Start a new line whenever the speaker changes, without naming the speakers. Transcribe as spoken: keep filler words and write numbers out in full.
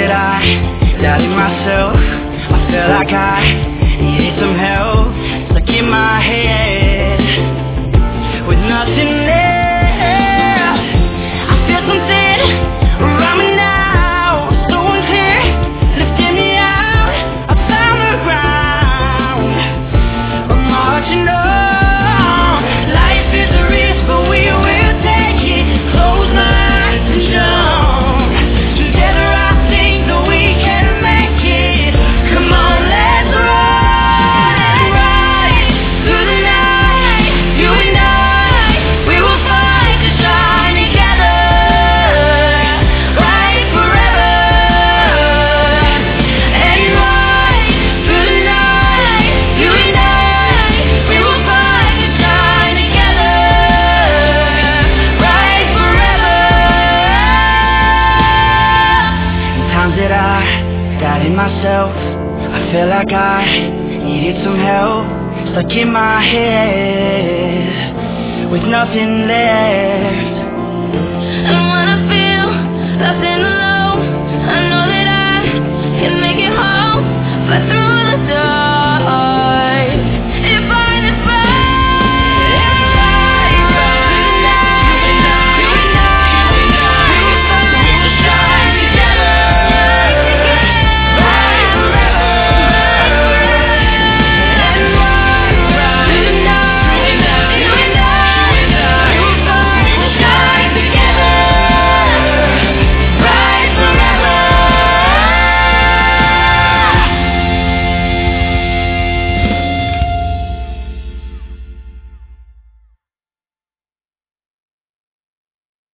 that I doubted myself. I felt like I needed some help, stuck in my head with nothing left. I feel something around me now, so unclear, lifting me out. I found the ground, I'm marching on. Life is a risk, but we will take it. Close my eyes and jump. Together I think that we can make it. Come on, let's run, right through the night. You and I, we will fight to shine together, right forever. And right through the night, you and I, we will fight to shine together, right forever. Times that I doubted myself, I felt like I needed some help, stuck in my head with nothing left.